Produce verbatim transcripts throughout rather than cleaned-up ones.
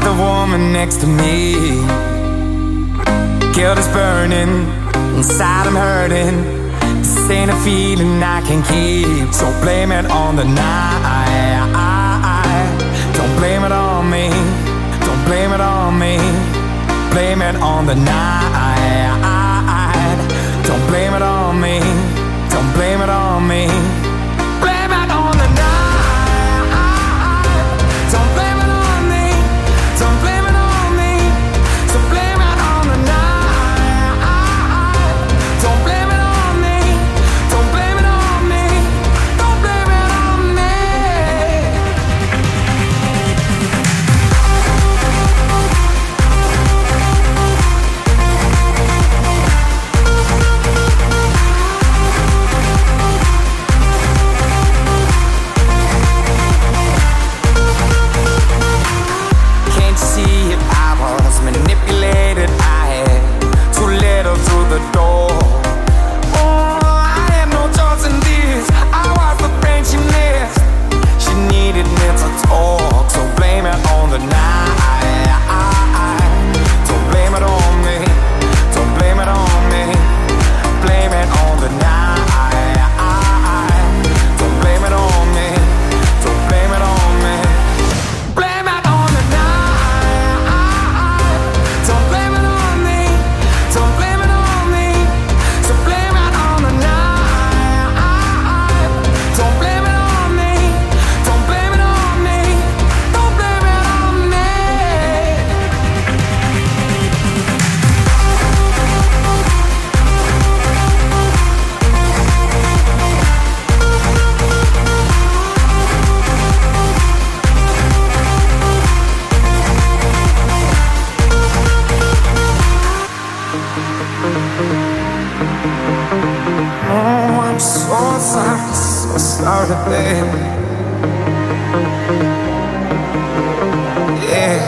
the woman next to me. Guilt is burning, inside I'm hurting. This ain't a feeling I can keep. So blame it on the night. Don't blame it on me. Don't blame it on me. Blame it on the night. Don't blame it on me. Don't blame it on me. Blame it on the night. Don't blame it on me. Don't blame it on me. So blame it on the night. Don't blame it on me. Don't blame it on me. Don't blame it on me. Can't you see it? I was manipulated. I had too little through the door. Oh, I had no choice in this. I was the brain she missed. She needed me to talk, so blame it on the night. Don't blame it on me. Don't blame it on me. Blame it on the night. Don't blame it on me. Don't blame it on me. Blame it on the night. Don't blame it on me. Don't blame it on me. So blame it on the night. Don't blame it on me. Don't blame it on me. Don't blame it on me. Oh, I'm so sorry, so sorry, baby. Yeah.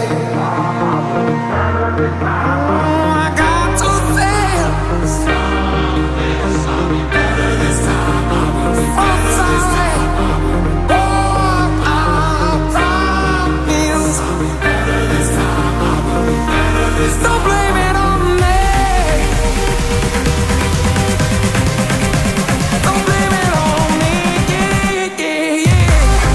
Oh, I got to say it. I'm sorry. Oh, I promise. Don't blame it on me. Don't blame it on me. Yeah, yeah, yeah.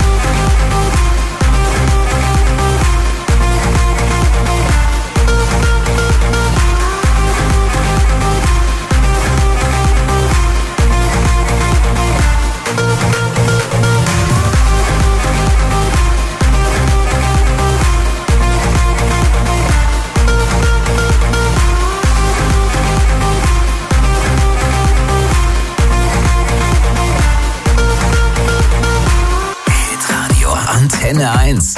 Hitradio Antenne eins.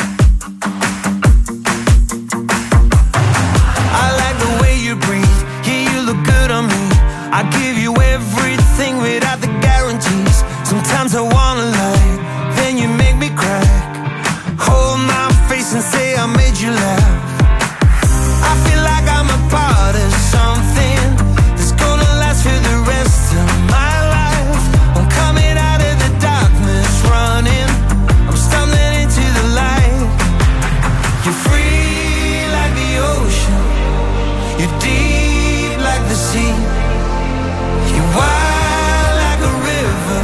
I like the way you breathe. Yeah, you look good on me. I give you everything without the guarantees. Sometimes I wanna lie, then you make me cry. Hold my face and say I made you laugh. I feel like I'm a part of something that's gonna last for the rest of my life. I'm coming out of the darkness, running. I'm stumbling into the light. You're free like the ocean. You're deep like the sea. You're wild like a river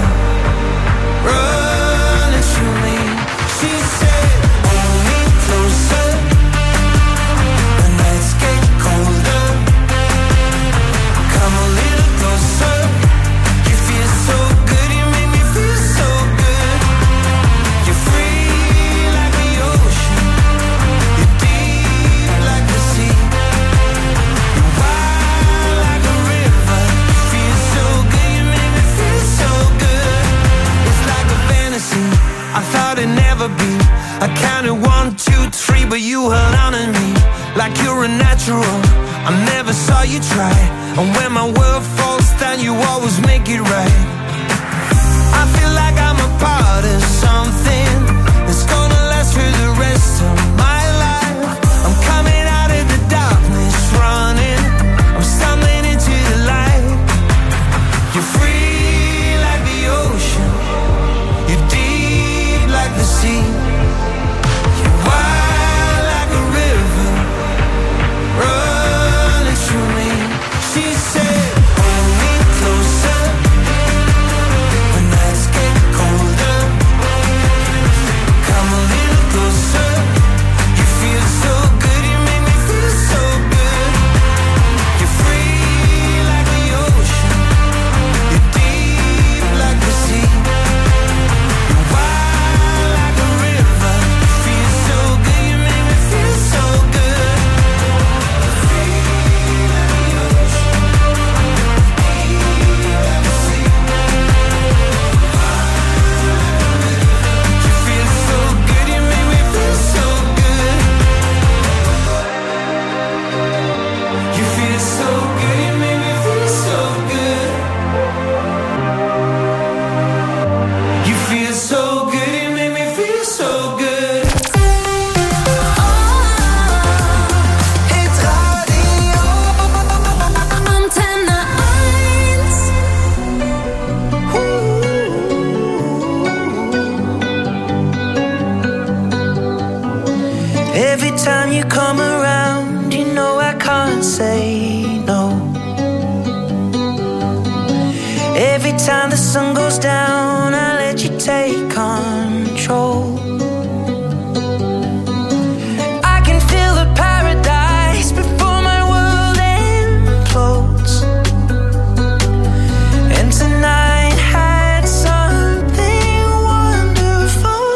running through me. She said, hold me closer. The nights get colder. Come a little closer. You feel so good. You make me feel so good. You're free like the ocean. You're deep like the sea. You're wild like a river. You feel so good. You make me feel so good. It's like a fantasy I thought it'd never be. I counted one, two, three, but you held on to me like you're a natural. I never saw you try, and when my world falls down, you always make it right. I feel like I'm a part of something that's gonna last for the rest of my life. I'm coming out of the darkness, running. I'm stumbling into the light. You're free like the ocean. You're deep like the sea. You're wild like a river time you come around, you know I can't say no. Every time the sun goes down, I let you take control. I can feel the paradise before my world implodes. And tonight had something wonderful.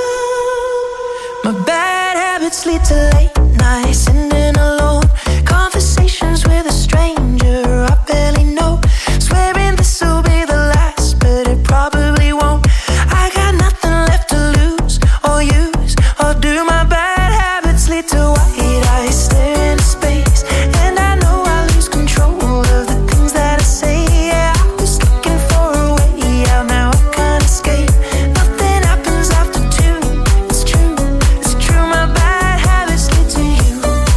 My bad habits lead to late nights, ending alone. Conversations with a stranger I barely know. Swearing this will be the last, but it probably won't. I got nothing left to lose or use or do. My bad habits lead to white eyes stare into space, and I know I lose control of the things that I say. Yeah, I was looking for a way out, now I can't escape. Nothing happens after two. It's true, it's true. My bad habits lead to you.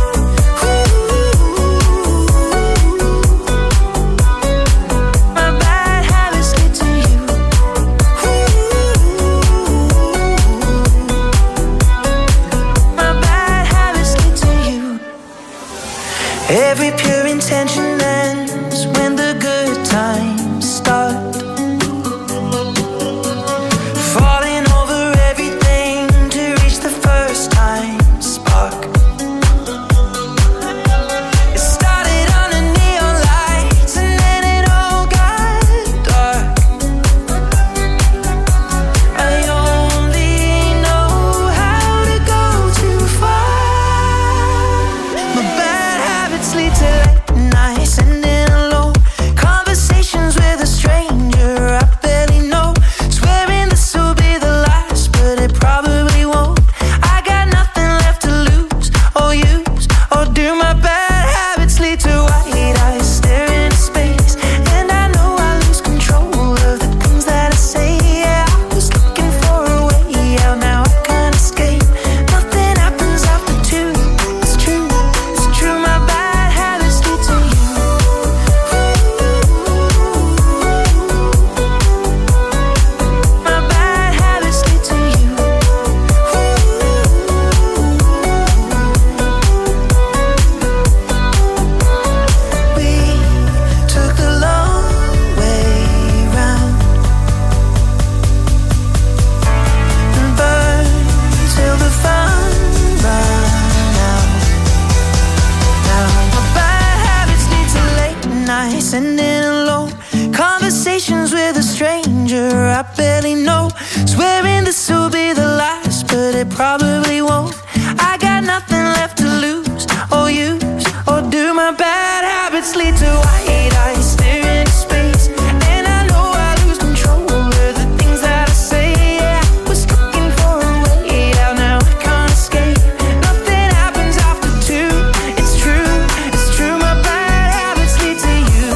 My bad habits lead to you. My bad habits lead to you. Every pure intention ends when the good times start. Falling over everything to reach the first time spark. It started under neon lights and then it all got dark. I only know how to go too far. My bad habits lead to late nights, ending alone. Conversations with a stranger I barely know. Swearing this will be the last, but it probably won't. I got nothing left to lose or use or do. My bad habits lead to white eyes stare into space, and I know I lose control of the things that I say. Yeah, I was looking for a way out, now I can't escape. Nothing happens after two. It's true, it's true. My bad habits lead to you. My bad habits lead to you. We took the long way round and burned till the fun ran out. Now my bad habits lead to late nights, ending alone. Conversations with a stranger I barely know. Swearing this will be the last, but it probably won't. I got nothing left to lose or use or do. My bad habits lead to white eyes stare into space, and I know I lose control of the things that I say. Yeah, I was looking for a way out, now I can't escape. Nothing happens after two. It's true, it's true. My bad habits lead to you.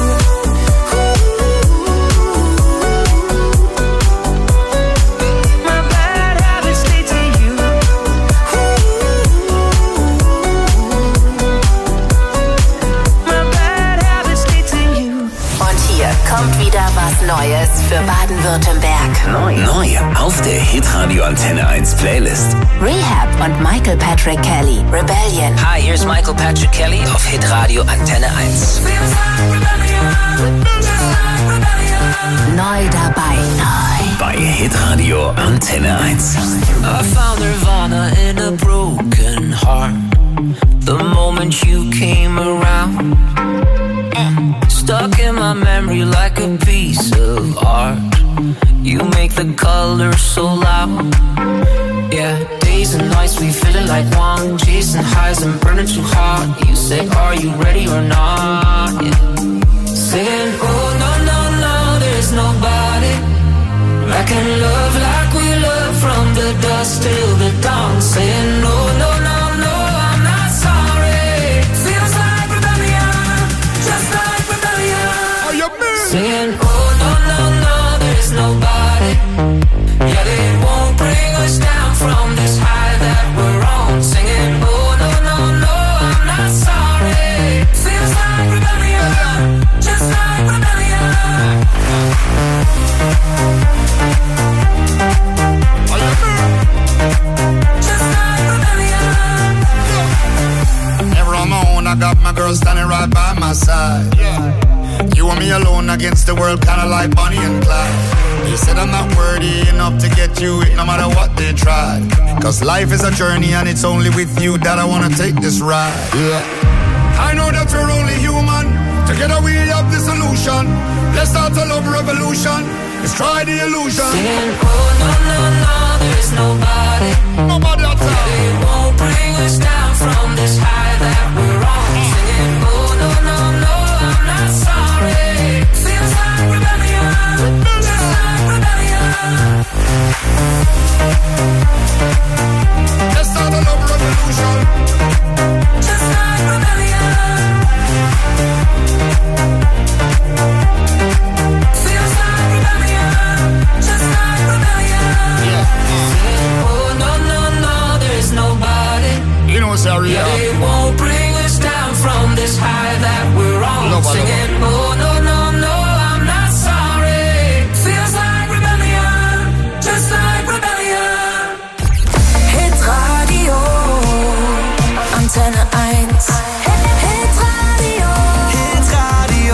My bad habits lead to you. My bad habits lead to you. Und hier kommt wieder was Neues für Baden-Württemberg. Neu. Neu auf der Hitradio Antenne eins Playlist. Rehab und Michael Patrick Kelly, Rebellion. Hi, here's Michael Patrick Kelly auf Hitradio Antenne eins. Neu dabei, neu. Bei Hitradio Antenne eins. I found Nirvana in a broken heart. The moment you came around, stuck in my memory like a piece of art. You make the colors so loud. Yeah, days and nights we feeling like one, chasing highs and burning too hard. You say, are you ready or not? Yeah. Saying, oh no, no, no, there's nobody I can love like we love from the dusk till the dawn. Saying, no, no, no, no, I'm not sorry. Feels like rebellion, just like rebellion. Are you mean? Saying, oh no, no, no, there's nobody. Yeah, they won't bring us down from this high that we're on. Singing, oh no, no, no, I'm not sorry. Feels like rebellion, just like rebellion. Are you mean? Just like rebellion. I got my girl standing right by my side. Yeah. You and me alone against the world, kinda like Bonnie and Clyde. They said I'm not worthy enough to get you it, no matter what they tried. Cause life is a journey and it's only with you that I wanna take this ride. Yeah. I know that we're only human. Together we have the solution. Let's start a love revolution. Let's try the illusion. Saying, oh no, no, no, there's nobody. Nobody outside. They won't bring us down from this high that we're on. Singing, oh no, no, no, I'm not sorry. Feels like rebellion, just like rebellion. Let's start a love revolution. Just like rebellion. Feels like rebellion, just like rebellion. Yeah. Oh no, no, no, there's nobody. You know what's our Yeah, they won't bring us down from this high that we're on. Nobody. Singing, oh no, no, no, I'm not sorry. Feels like rebellion, just like rebellion. Hit Radio, Antenne eins. Hit Radio, Hit Radio.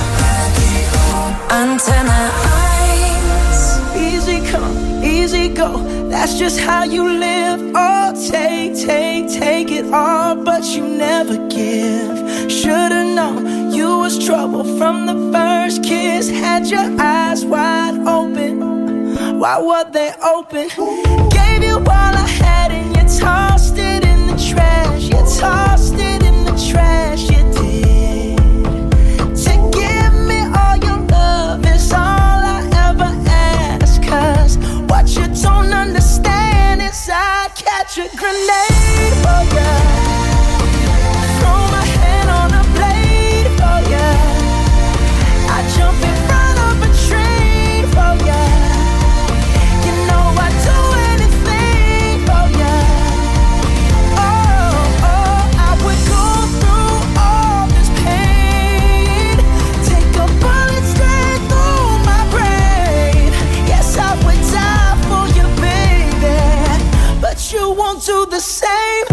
Antenne eins. Easy come, easy go. That's just how you live. Oh, take, take, take it all, but you never give. Should've known you was trouble from the first kiss. Had your eyes wide open. Why were they open? Gave you all I had and you tossed it in the trash. You tossed it in the trash, you did. To give me all your love is all I ever ask. Cause what you don't understand is I'd catch a grenade for ya. Throw my hand on a blade for ya. I jump in front of a train for ya. You know I'd do anything for ya. Oh, oh, I would go through all this pain. Take a bullet straight through my brain. Yes, I would die for you, baby, but you won't do the same.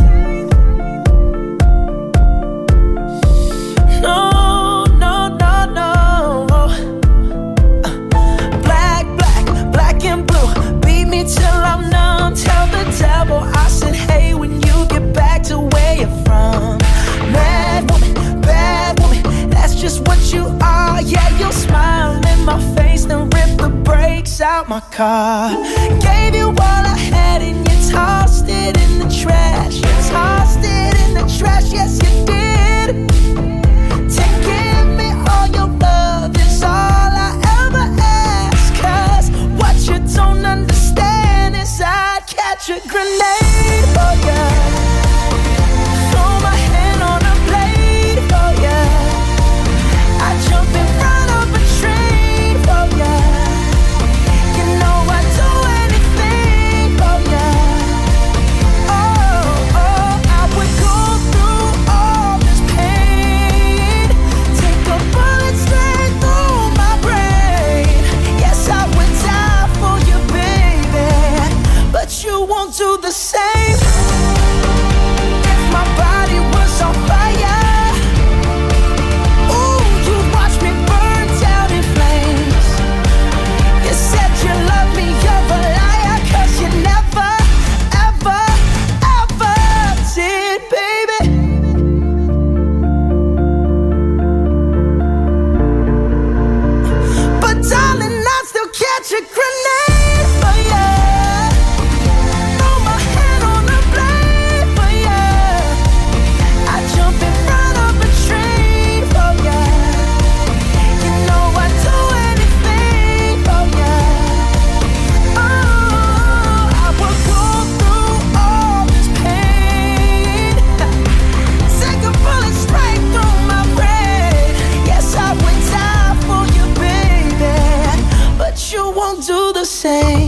No, no, no, no. Uh, Black, black, black and blue. Beat me till I'm numb. Tell the devil I said, hey, when you get back to where you're from. Mad woman, bad woman, that's just what you are. Yeah, you'll smile in my face, then rip the brakes out my car. Gave you all I had and you tossed it in the trash. You tossed it in the trash, yes you did. To give me all your love is all I ever ask. Cause what you don't understand is I'd catch a grenade for ya. Throw my hand on a blade for ya. I jump in front of a train for ya. You know I'd do anything for ya. Oh, oh, I would go through all this pain. Take a bullet straight through my brain. Yes, I would die for you, baby, but you won't do the same. If my body was on fire, ooh, you'd watch me burn down in flames. You said you love me, you're a liar, cause you never, ever, ever did, baby. But darling, I'd still catch a grenade for ya. Throw my hand on a blade for ya. I jump in front of a train for ya. You know I'd do anything for ya. Oh, I would go through all this pain. Take a bullet straight through my brain. Yes, I would die for you, baby, but you won't do the same.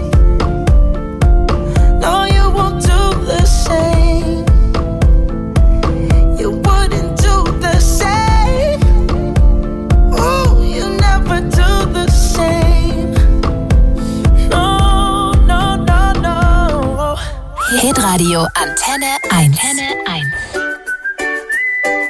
No, you won't do the same. You wouldn't do the same. Ooh, you never do the same. No, no, no, no. Hit Radio Antenne eins. Antenne eins.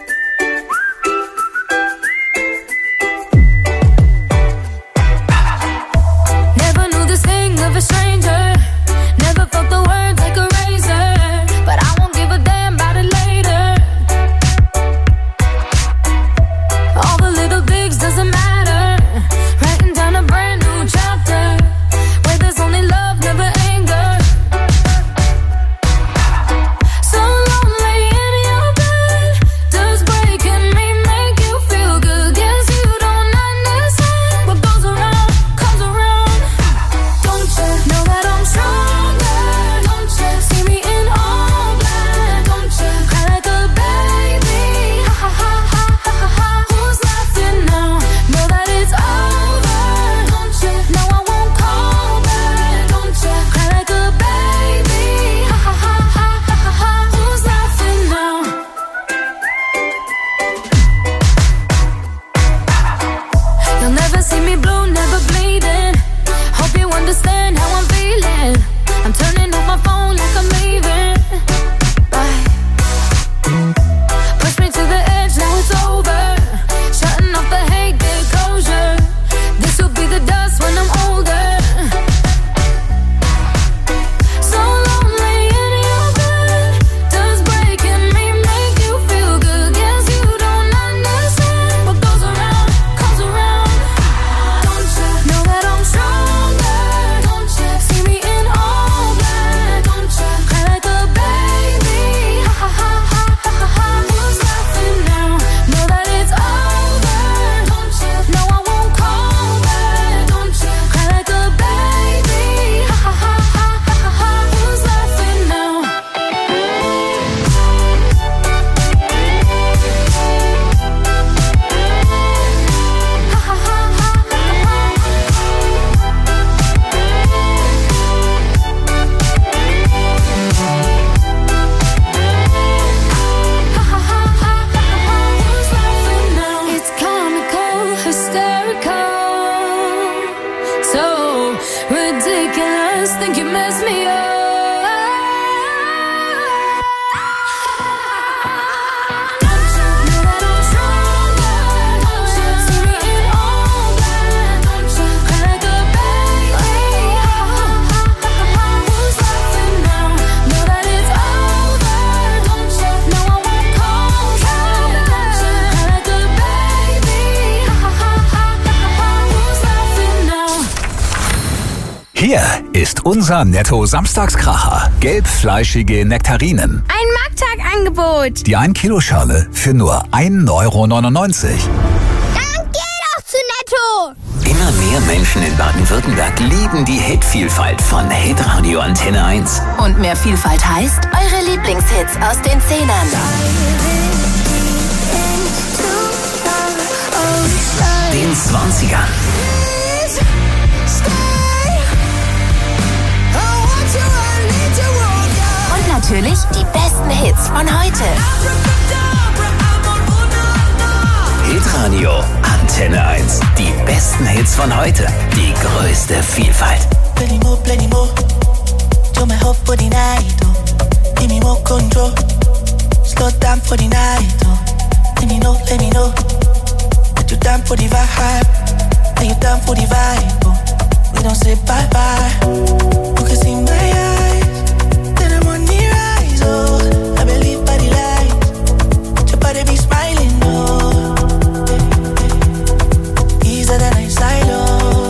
Hier ist unser Netto-Samstagskracher. Gelbfleischige Nektarinen. Ein Markttagangebot. Die ein Kilo Schale für nur ein Euro neunundneunzig. Dann geh doch zu Netto. Immer mehr Menschen in Baden-Württemberg lieben die Hitvielfalt von Hitradio Antenne eins. Und mehr Vielfalt heißt eure Lieblingshits aus den Zehnern. Den zwanzigern. Und natürlich die besten Hits von heute. Hitradio Antenne eins. Die besten Hits von heute. Die größte Vielfalt. Plenty more, plenty more. Do my hope for the night, oh. Give me more control. Slow down for the night, oh. Let me know, let me know. That you down for the vibe. Are you down for the vibe, oh. We don't say bye-bye. You can see my eyes. Then I'm on the rise, oh. I believe by the light. Your body be smiling, oh. Easier than I silo.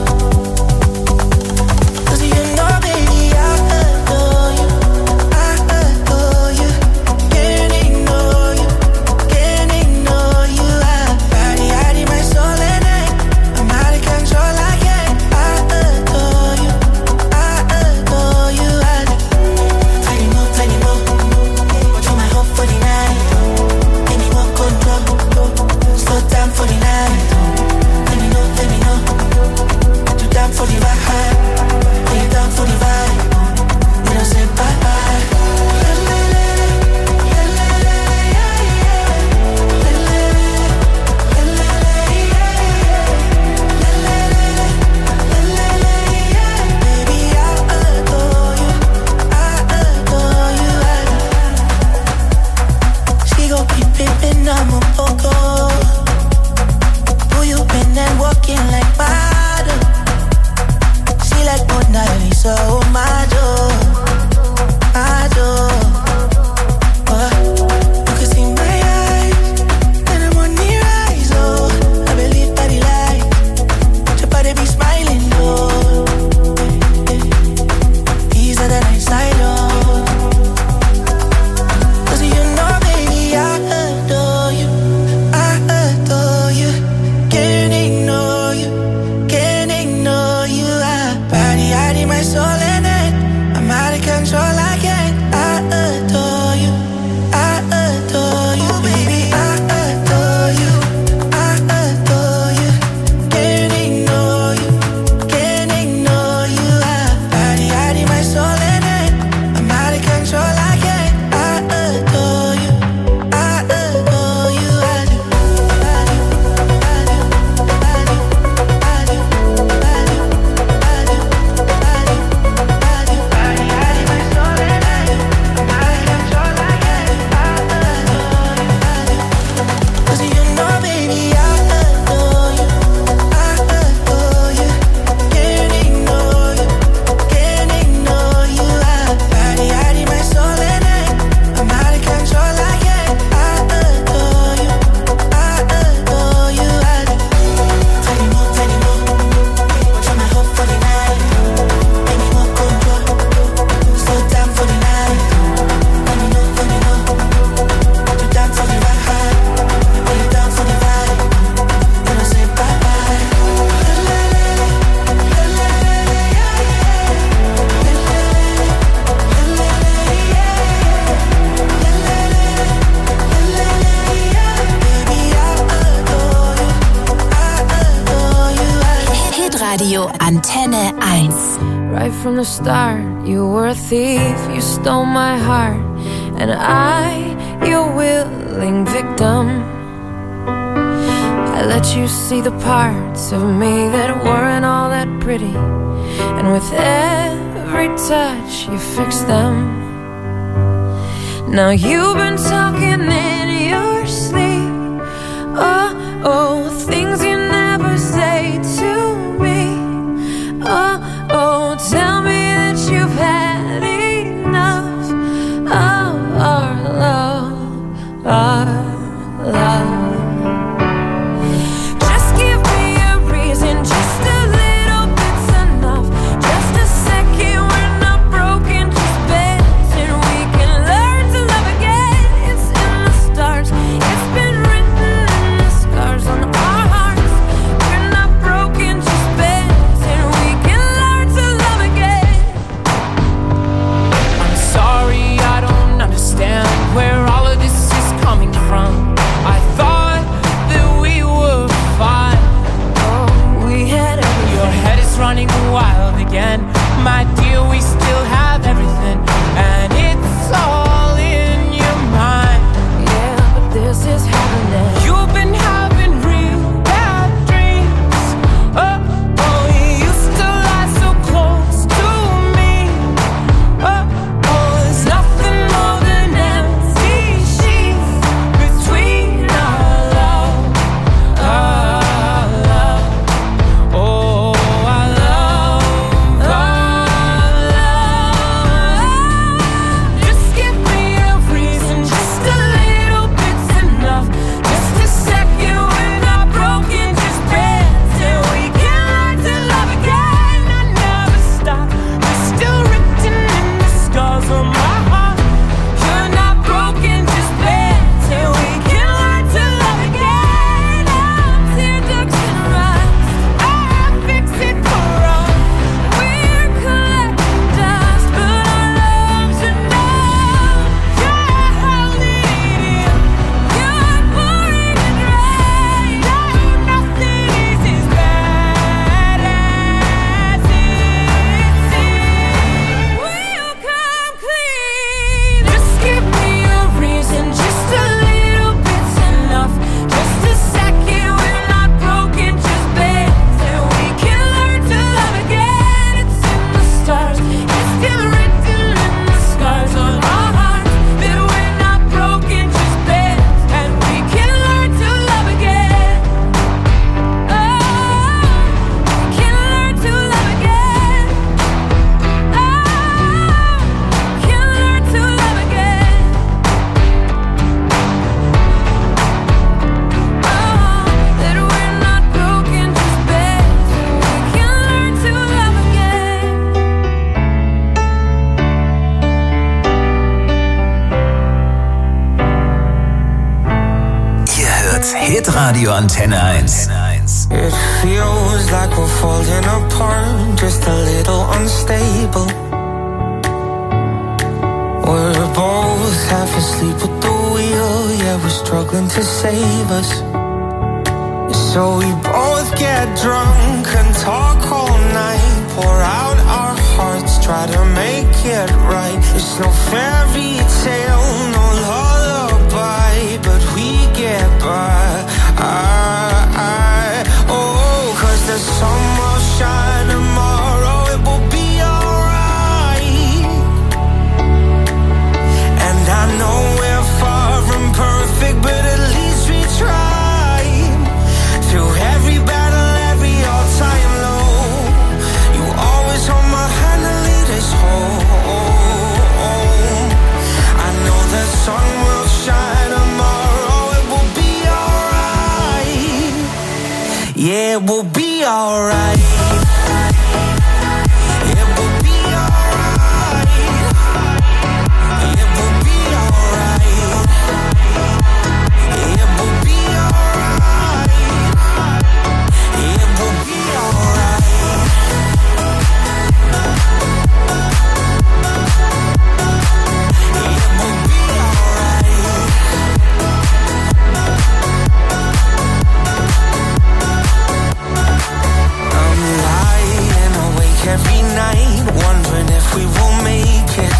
Antenne eins. Right from the start, you were a thief, you stole my heart, and I, your willing victim. I let you see the parts of me that weren't all that pretty, and with every touch you fixed them. Now you've been talking in your sleep, oh, oh, things you never say to me. Oh, oh, tell me that you've had enough of our love, our love. Just give me a reason, just a little bit's enough, just to say Hitradio Antenne eins. It feels like we're falling apart, just a little unstable. We're both half asleep at the wheel, yeah, we're struggling to save us. So we both get drunk and talk all night, pour out our hearts, try to make it right. It's no fairy tale, no lullaby, but we get by. I, I, oh, cause the sun will shine tomorrow, it will be alright. And I know we're far from perfect, but at least we try. Through every battle, every all-time low, you always hold my hand and lead us home. I know the sun will shine tomorrow, it will be alright. Yeah, it will be alright. It will be alright. It will be alright. It will be alright. It will be alright. It will be alright. I'm lying awake every night, wondering if we will make it.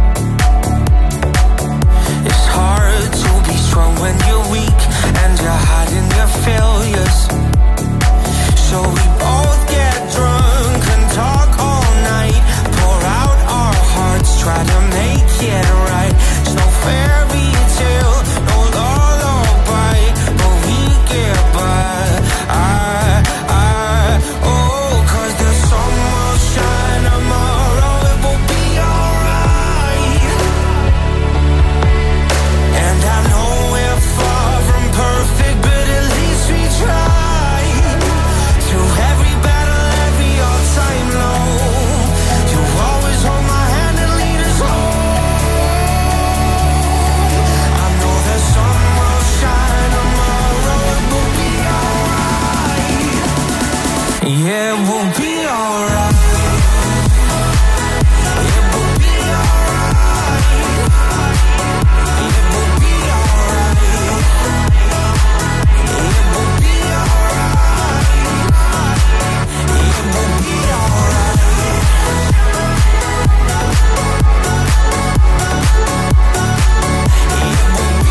It's hard to be strong when you're weak and you're hiding your failures. So we both get drunk and talk all night, pour out our hearts, try to make it right. It's no fairy tale, no lullaby, but we get by. I, I, oh, cause the sun will shine tomorrow, it will be alright. And I know we're far from perfect, but at least we try. Through every battle, every all-time low, you always hold my hand and lead us home. I know the sun will shine tomorrow, it will be alright. Yeah, it will be alright. It will be alright. It will be alright. It will be alright. It will be alright. It will be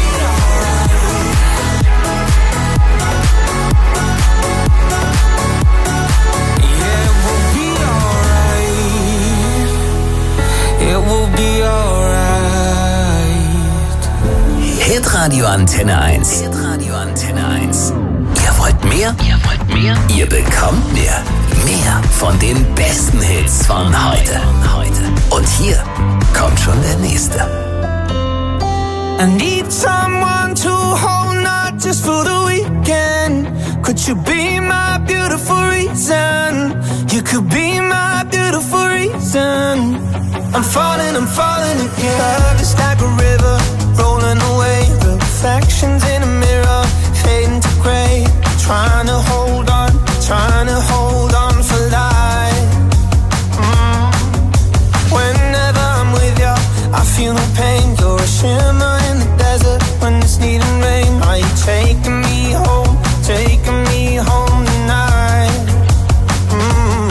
alright. Yeah, it will be alright. It will be alright. Hitradio Antenne eins. Hitradio Antenne eins. Ihr wollt mehr? Ihr wollt mehr? Ihr bekommt mehr. Mehr von den besten Hits von heute. Und hier kommt schon der nächste. I need someone to hold, not just for the weekend. Could you be my beautiful reason? You could be my beautiful reason. I'm falling, I'm falling again. Love is like a river, rolling away. Reflections in a mirror, fading to gray. Trying to hold on, trying to hold on for life. Mm. Whenever I'm with you, I feel no pain. You're a shimmer in the desert when it's needing rain. Are you taking me home, taking me home tonight? Mm.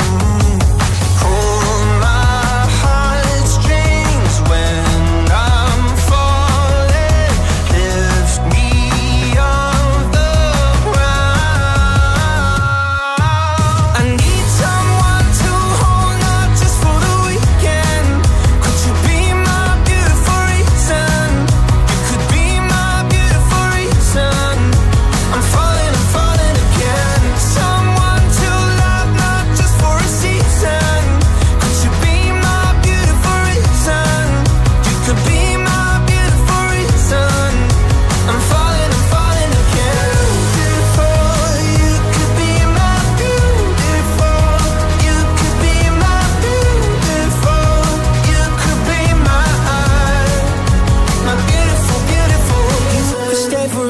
Pull my heartstrings when I'm falling.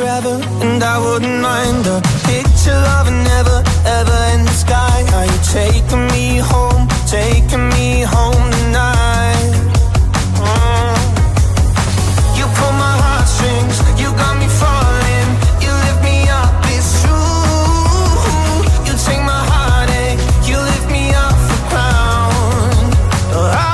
forever, and I wouldn't mind a picture of never, ever in the sky. Are you taking me home, taking me home tonight? Mm. You pull my heartstrings, you got me falling, you lift me up, it's true. You take my heartache, you lift me off the ground. Oh, I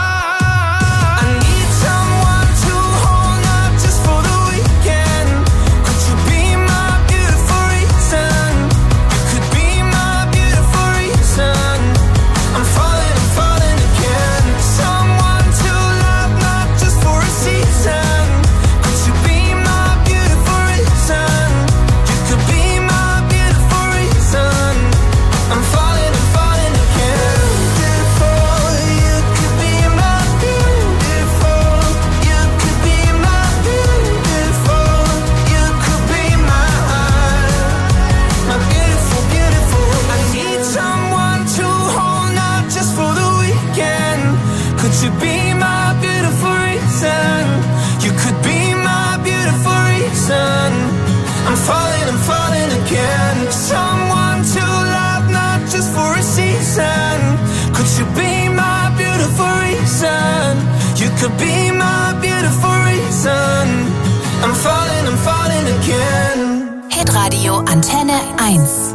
could be my beautiful reason. I'm falling, I'm falling again. Hitradio Antenne eins.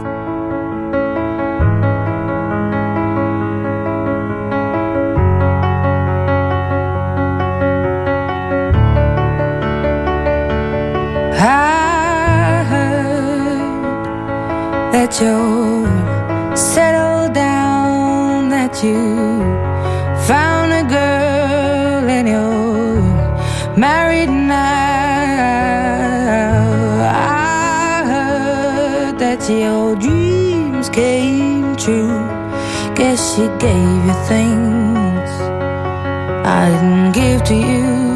I heard that you settled down, that you found a girl and you're married now. I heard that your dreams came true. Guess she gave you things I didn't give to you.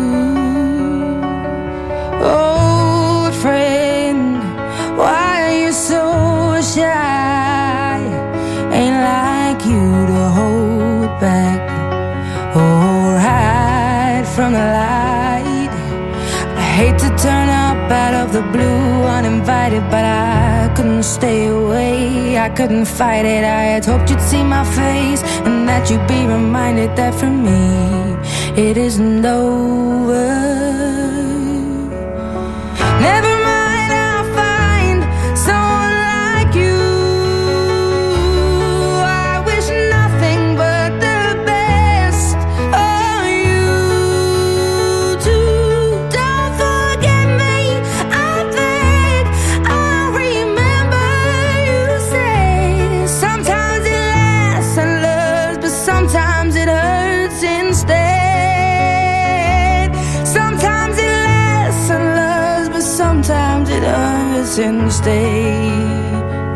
Old friend, why are you so shy? Ain't like you to hold back or hide from the light. I hate to turn up out of the blue uninvited, but I couldn't stay away, I couldn't fight it. I had hoped you'd see my face and that you'd be reminded that for me it isn't over. Never mind, I'll find someone like you. I wish nothing but the best of you too. Don't forget me, I beg. I remember you say sometimes it lasts and loves, but sometimes it hurts instead. Sometimes it lasts and loves, but sometimes it hurts instead.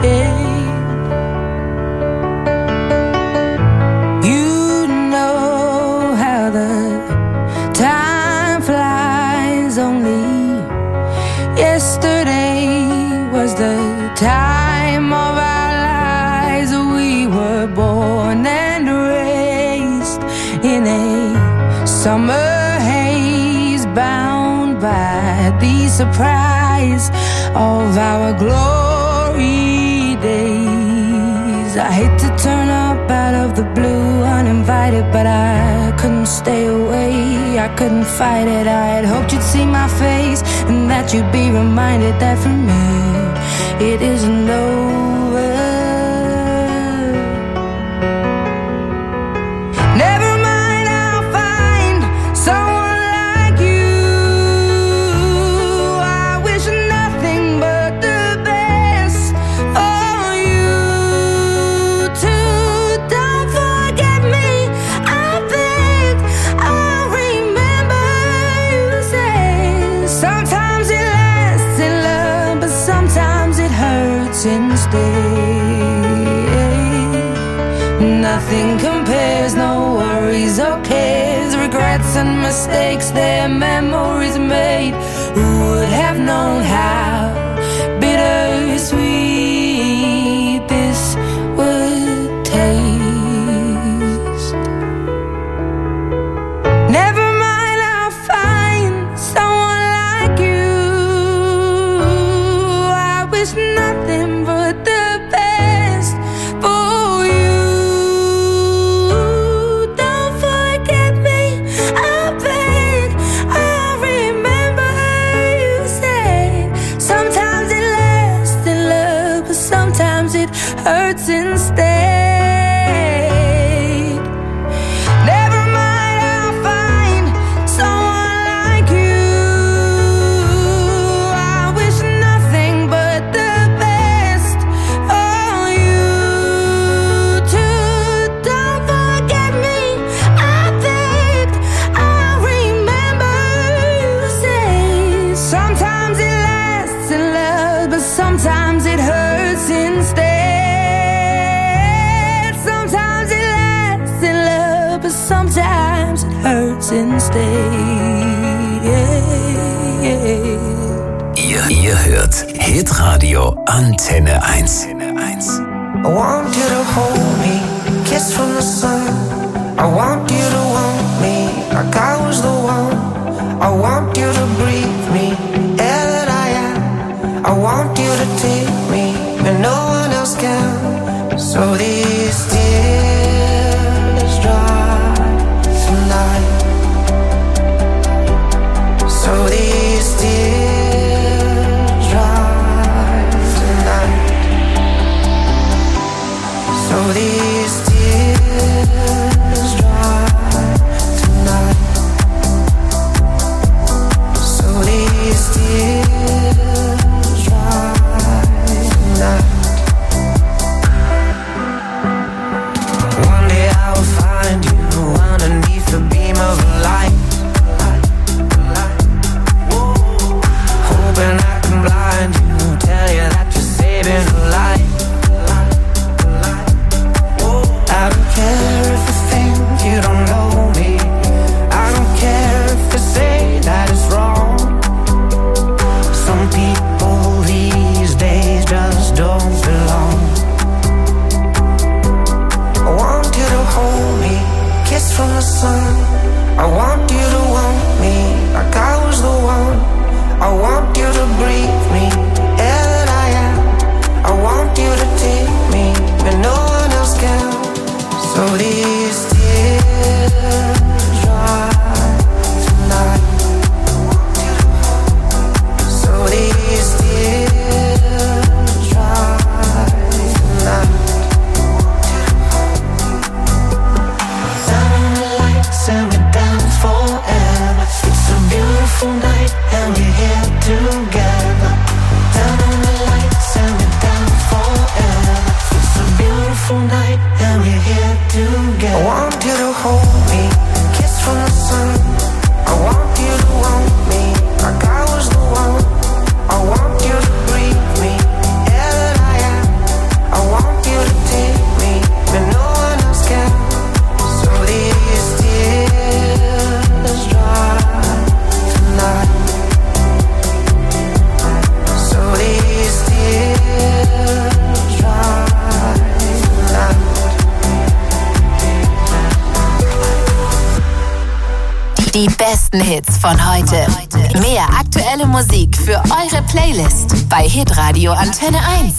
You know how the time flies. Only yesterday was the time of our lives. We were born and raised in a summer haze, bound by the surprise of our glory days. I hate to turn up out of the blue uninvited, but I couldn't stay away, I couldn't fight it. I had hoped you'd see my face and that you'd be reminded that for me it isn't over. Never mind, I'll find someone like you. I wish nothing but the best for you too. Don't forget me, I beg. I remember you say sometimes it lasts in love, but sometimes it hurts instead. Nothing compares, no worries or cares, regrets and mistakes, their memories made. Who would have known how bittersweet this would taste? Never mind, I'll find someone like you. hurts instead. Never mind, I'll find someone like you. I wish nothing but the best for you too. Don't forget me, I begged. I remember you say sometimes it lasts in love, but sometimes it hurts instead. Sometimes it lasts in love, but sometimes it hurts instead. Ihr, ihr hört Hitradio Antenne eins. I want you to hold me, kiss from the sun. I want you to want me like I was the one. I want you to breathe me, air that I am. I want you to take me when no one else can. So these tears dry tonight. So these tears dry tonight. So these tears dry tonight. So these tears dry tonight. One day I will find you underneath the beam of a light. Hoping I can blind you, tell you that you're saving a life. I don't care if you think you don't know me. I don't care if you say that it's wrong. Some people these days just don't belong. I want you to hold me, kiss from the sun. I want you to want me like I was the one. I want you to breathe me, air that I am. I want you to take me when no one else can. So these tears dry tonight. So these tears dry tonight. Down on the lights and we're dance forever. It's a beautiful night and we're here together. Down on the lights and we're dance forever. It's a beautiful night and we're here together. I want you to hold me, kiss from the sun. I want you to want me like I was the one. I want you to breathe me, air that I am. I want you to take me when no one else can. So these tears dry tonight. So these tears dry tonight. Die besten Hits von heute. Mehr aktuelle Musik für eure Playlist bei Hitradio Antenne eins.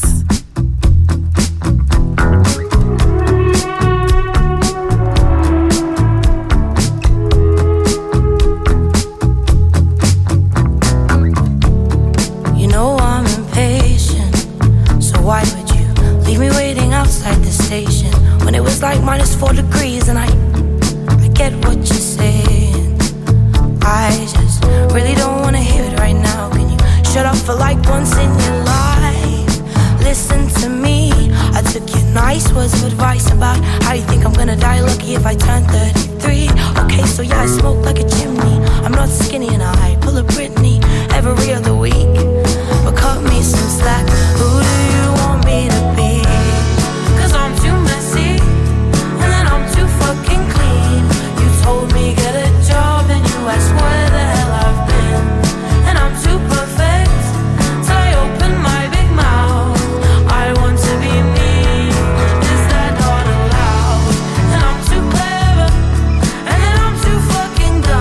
You know I'm impatient, so why would you leave me waiting outside the station when it was like minus four degrees and I, I get what you're saying. I just really don't wanna hear it right now. Can you shut up for like once in your life? Listen to me, I took your nice words of advice about how you think I'm gonna die lucky if I turn thirty-three. Okay, so yeah, I smoke like a chimney. I'm not skinny and I pull a Britney every other week. But cut me some slack, who do you want me to be? Cause I'm too messy, and then I'm too fucking clean. You told me get a job and you asked where the hell I've been. And I'm too perfect, so I open my big mouth. I want to be me, is that not allowed? And I'm too clever, and then I'm too fucking dumb.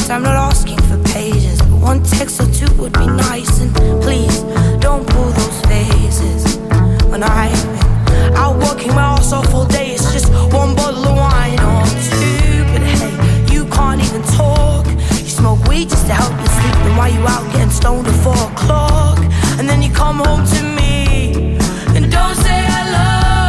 notes, I'm not asking for pages, but one text or two would be nice. And please, don't pull those faces. When I've been out working my ass off all day, it's just one bottle of wine or two. But hey, you can't even talk. You smoke weed just to help you sleep. Then why you out getting stoned at four o'clock? And then you come home to me and don't say hello.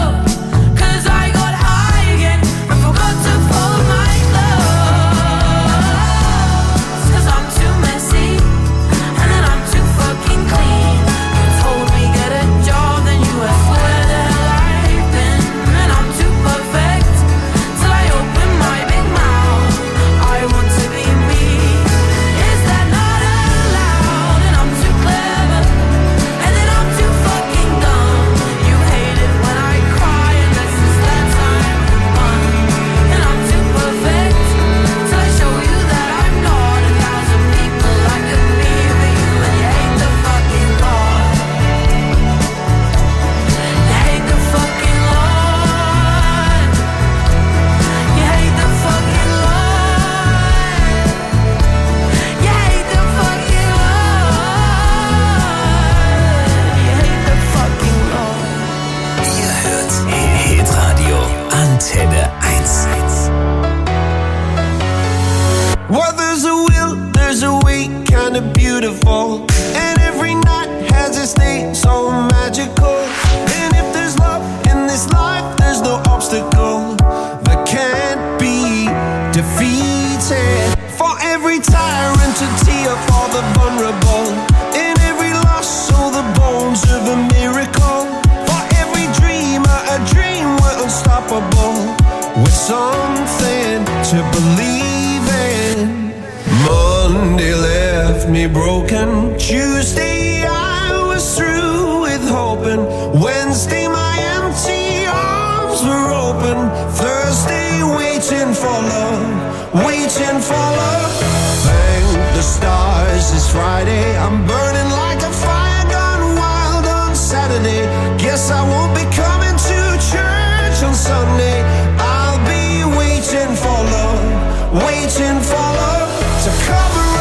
Beautiful, and every night has its day so magical. And if there's love in this life, there's no obstacle that can't be defeated. For every tyrant to tear for the vulnerable, in every loss, so the bones of a miracle. For every dreamer, a dream we're unstoppable, with something to believe in. Monday left me broken. Tuesday I was through with hoping. Wednesday my empty arms were open. Thursday waiting for love, waiting for love. Thank the stars it's Friday. I'm burning like a fire gone wild on Saturday. Guess I won't be coming to church on Sunday. I'll be waiting for love, waiting for love to come around.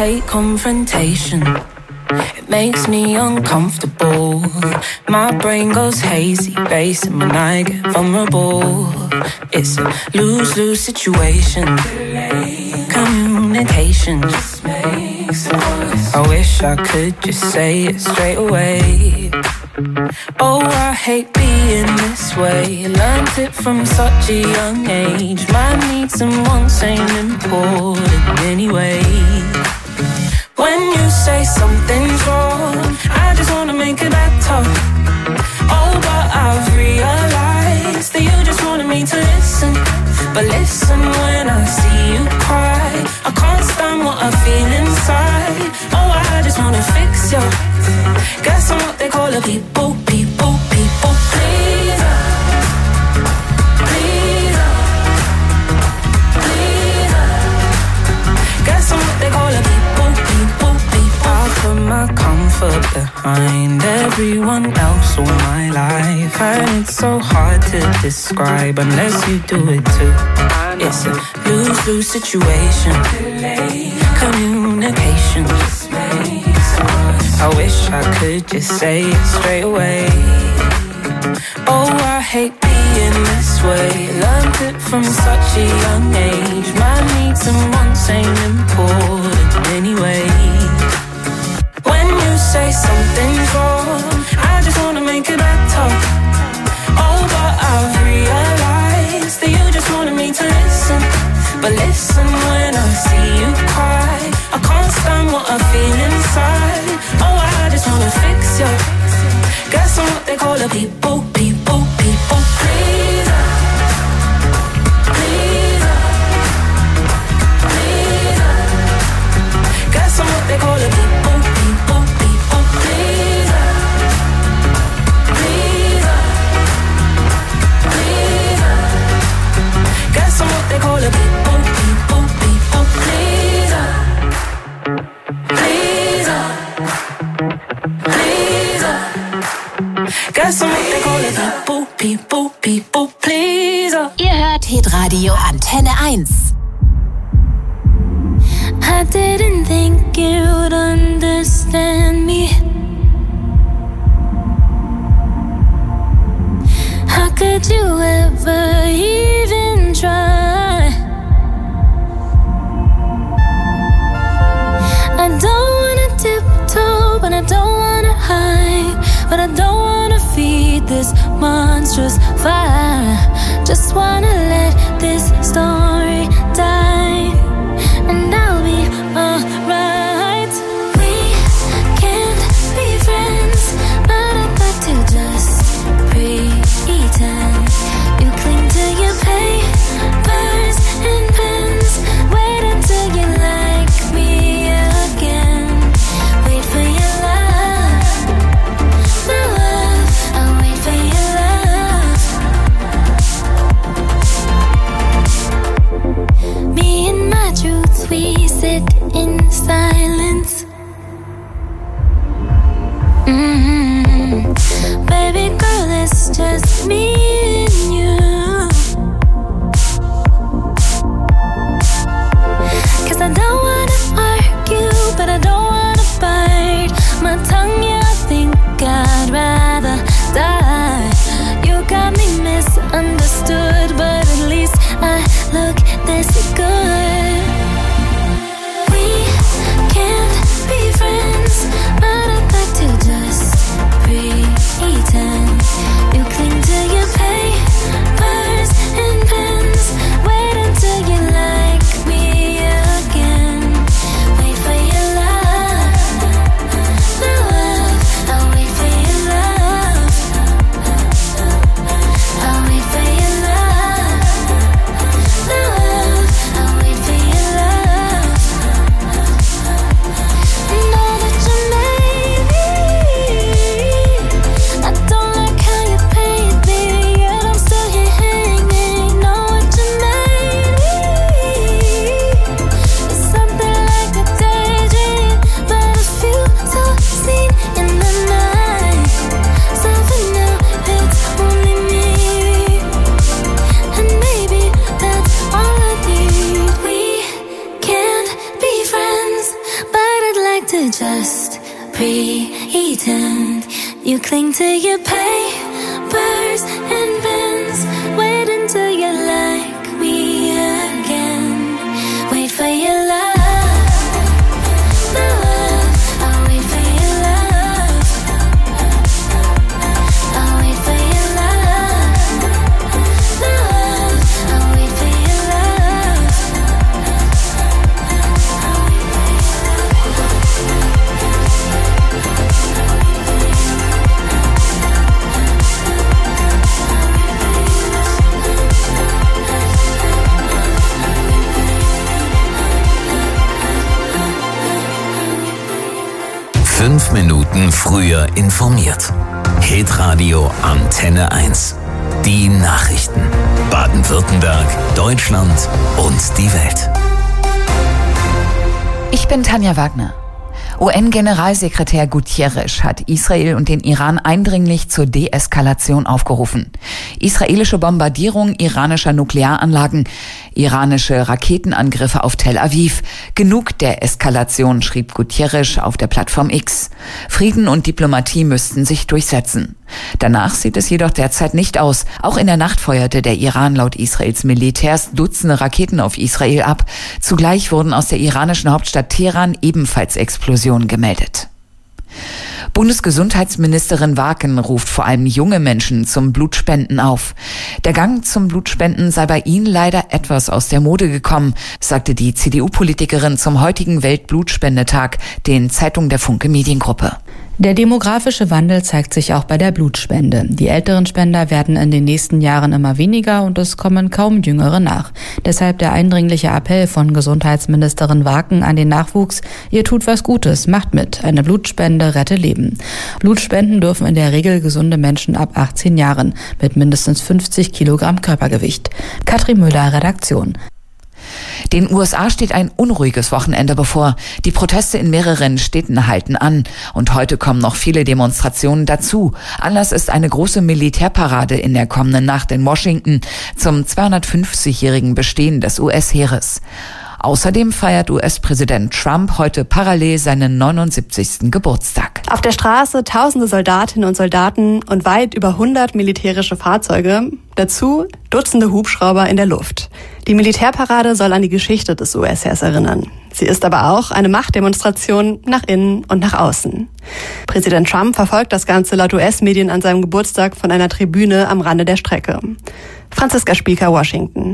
hate confrontation. It makes me uncomfortable. My brain goes hazy, racing when I get vulnerable. It's a lose-lose situation. Communication just makes it worse. I wish I could just say it straight away. Oh, I hate being this way. Learned it from such a young age. My needs and wants ain't important anyway. When you say something's wrong, I just wanna make it better. Oh, but I've realized that you just wanted me to listen. But listen when I see you cry. I can't stand what I feel inside. Oh, I just wanna fix you. Guess I'm what they call a people, people, people pleaser. Pleaser. Pleaser. Guess I'm what they call a people, people, people. I put my comfort behind everyone else all my life, and it's so hard to describe unless you do it too. It's a lose-lose situation. Communication just makes it worse. I wish I could just say it straight away. Oh, I hate being this way. Learned it from such a young age. My needs and wants ain't important anyway. When you say something's wrong, I just wanna make it better. Oh, but I've realized that you just wanted me to listen. But listen when I see you cry. I can't stand what I feel inside. Oh, I just wanna fix you. Guess I'm what they call a people, people, people pleaser. Pleaser. Pleaser. Guess I'm what they call a people, people, people pleaser. Pleaser. Pleaser. Guess I'm what they call a people, people, people pleaser. Pleaser. Pleaser. Guess I'm what they call a people, people, people pleaser. Ihr hört Hitradio Antenne eins. I didn't think you would understand me. How could you ever even try? I don't wanna tiptoe, but I don't wanna hide. But I don't wanna feed this monstrous fire. Just wanna let this story die, and I'll be alright. We can't be friends, but I'd like to just pretend. You cling to your pain. You cling to your papers and pens. Wait until you like me again. Wait for your love. Fünf Minuten früher informiert. Hitradio Antenne eins. Die Nachrichten. Baden-Württemberg, Deutschland und die Welt. Ich bin Tanja Wagner. U N-Generalsekretär Guterres hat Israel und den Iran eindringlich zur Deeskalation aufgerufen. Israelische Bombardierung iranischer Nuklearanlagen, iranische Raketenangriffe auf Tel Aviv. Genug der Eskalation, schrieb Guterres auf der Plattform X. Frieden und Diplomatie müssten sich durchsetzen. Danach sieht es jedoch derzeit nicht aus. Auch in der Nacht feuerte der Iran laut Israels Militärs Dutzende Raketen auf Israel ab. Zugleich wurden aus der iranischen Hauptstadt Teheran ebenfalls Explosionen gemeldet. Bundesgesundheitsministerin Waken ruft vor allem junge Menschen zum Blutspenden auf. Der Gang zum Blutspenden sei bei ihnen leider etwas aus der Mode gekommen, sagte die C D U-Politikerin zum heutigen Weltblutspendetag den Zeitungen der Funke Mediengruppe. Der demografische Wandel zeigt sich auch bei der Blutspende. Die älteren Spender werden in den nächsten Jahren immer weniger und es kommen kaum Jüngere nach. Deshalb der eindringliche Appell von Gesundheitsministerin Waken an den Nachwuchs: Ihr tut was Gutes, macht mit. Eine Blutspende rette Leben. Blutspenden dürfen in der Regel gesunde Menschen ab achtzehn Jahren mit mindestens fünfzig Kilogramm Körpergewicht. Katrin Müller, Redaktion. Den U S A steht ein unruhiges Wochenende bevor. Die Proteste in mehreren Städten halten an. Und heute kommen noch viele Demonstrationen dazu. Anlass ist eine große Militärparade in der kommenden Nacht in Washington zum zweihundertfünfzigjährigen Bestehen des U S-Heeres. Außerdem feiert U S-Präsident Trump heute parallel seinen neunundsiebzigsten Geburtstag. Auf der Straße tausende Soldatinnen und Soldaten und weit über hundert militärische Fahrzeuge. Dazu Dutzende Hubschrauber in der Luft. Die Militärparade soll an die Geschichte des U S-Heers erinnern. Sie ist aber auch eine Machtdemonstration nach innen und nach außen. Präsident Trump verfolgt das Ganze laut U S-Medien an seinem Geburtstag von einer Tribüne am Rande der Strecke. Franziska Spieker, Washington.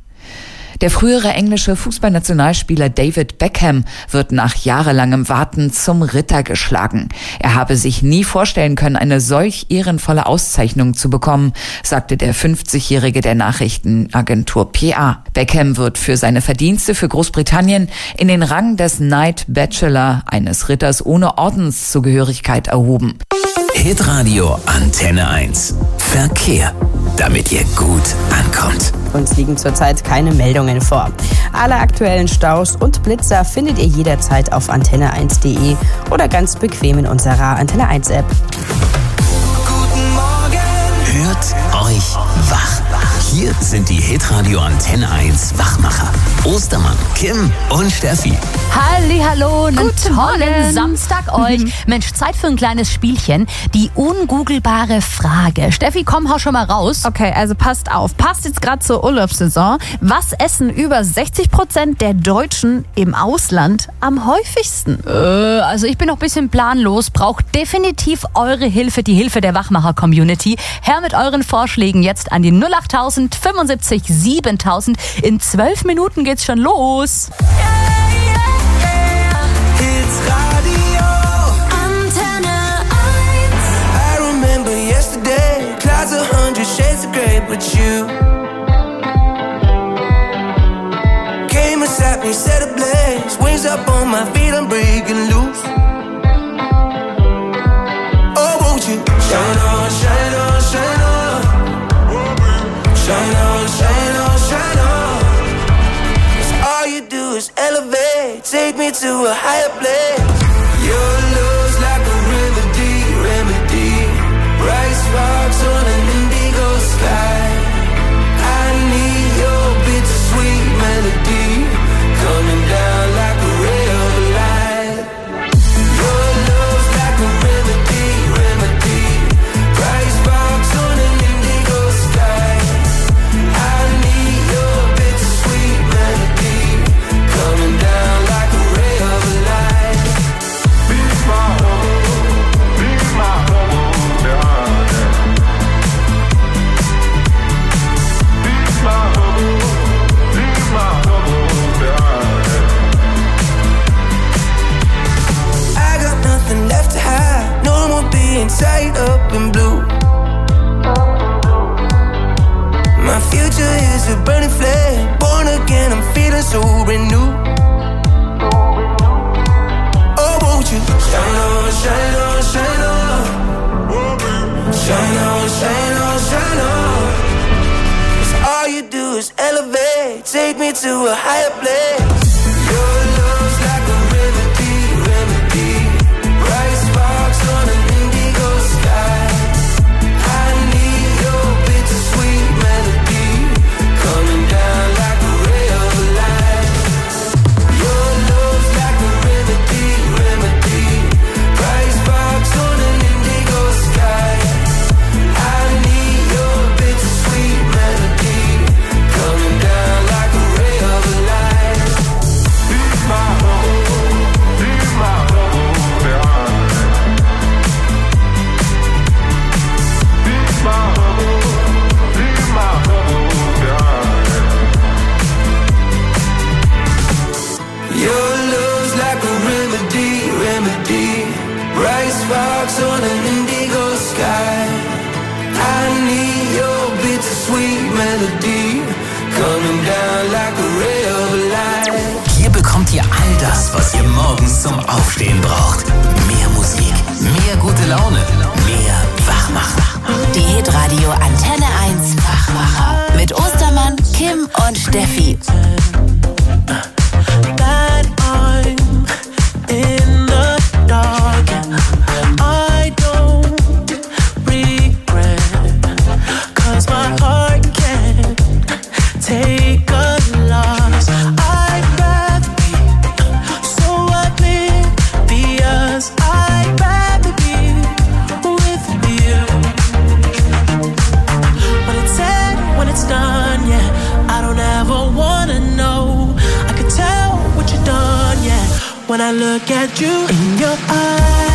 Der frühere englische Fußballnationalspieler David Beckham wird nach jahrelangem Warten zum Ritter geschlagen. Er habe sich nie vorstellen können, eine solch ehrenvolle Auszeichnung zu bekommen, sagte der fünfzigjährige der Nachrichtenagentur P A. Beckham wird für seine Verdienste für Großbritannien in den Rang des Knight Bachelor, eines Ritters ohne Ordenszugehörigkeit, erhoben. Hitradio Antenne eins. Verkehr, damit ihr gut ankommt. Uns liegen zurzeit keine Meldungen vor. Alle aktuellen Staus und Blitzer findet ihr jederzeit auf antenne eins punkt de oder ganz bequem in unserer Antenne eins App. Guten Morgen. Hört euch wach. Hier sind die Hitradio Antenne eins Wachmacher. Ostermann, Kim und Steffi. Hallihallo, einen Guten tollen Morgen. Samstag euch. Mhm. Mensch, Zeit für ein kleines Spielchen. Die ungoogelbare Frage. Steffi, komm, hau schon mal raus. Okay, also passt auf. Passt jetzt gerade zur Urlaubssaison. Was essen über sechzig Prozent der Deutschen im Ausland am häufigsten? Äh, also ich bin noch ein bisschen planlos. Braucht definitiv eure Hilfe, die Hilfe der Wachmacher-Community. Her mit euren Vorschlägen jetzt an die null achttausend fünfundsiebzig siebentausend. In zwölf Minuten geht's schon los. Shades of grey, but you came and sat me, set ablaze, wings up on my feet, I'm breaking loose. Oh, won't you shine on, shine on, shine on, shine on, shine on, shine on. 'Cause all you do is elevate, take me to a higher place. Your love's like a remedy, remedy. Bright sparks on an indigo sky. I need your bittersweet melody coming down like a ray of light. Your love's like a remedy, remedy. burning flame, born again, I'm feeling so brand new. Oh, won't you shine on, shine on, shine on, shine on, shine on, shine on. 'Cause all you do is elevate, take me to a higher place. Your love's like a remedy, remedy. Bright sparks on an indigo sky. I need your bittersweet melody, coming down like a ray of light. Your love's like a remedy, remedy. Bright sparks on an indigo sky. I need your bittersweet melody, coming down like a ray of light. Leave my home, leave my home behind. Leave my home, leave my home behind. Your love's like a remedy, remedy. Bright sparks on an indigo sky. I need your bittersweet melody, coming down like a ray of light. Hier bekommt ihr all das, was ihr morgens zum Aufstehen braucht. Mehr Musik, mehr gute Laune, mehr Wachmacher. Die Hitradio Antenne eins Wachmacher. Mit Ostermann, Kim und Steffi. That I'm in the dark and I don't regret, 'cause my heart can't take a loss. I'd rather be so oblivious. I'd rather be with you. When it's said, when it's done, yeah, I don't ever wanna know. I can tell what you've done, yeah, when I look at you in your eyes.